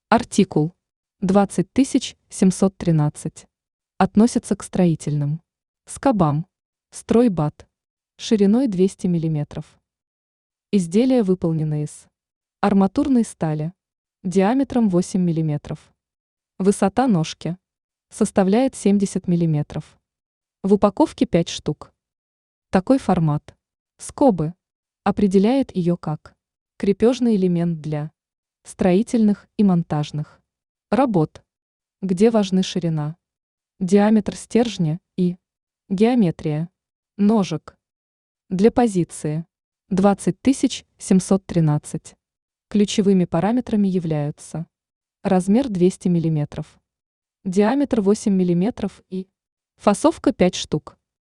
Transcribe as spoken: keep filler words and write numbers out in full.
Артикул двадцать тысяч семьсот тринадцать. Относится к строительным скобам. Стройбат. Шириной двести миллиметров. Изделия выполнены из арматурной стали. Диаметром восемь миллиметров. Высота ножки составляет семьдесят миллиметров. В упаковке пять штук. Такой формат скобы определяет ее как крепежный элемент для строительных и монтажных работ, где важны ширина, диаметр стержня и геометрия ножек. Для позиции двадцать тысяч семьсот тринадцать ключевыми параметрами являются размер двести миллиметров, диаметр восемь миллиметров и фасовка пять штук.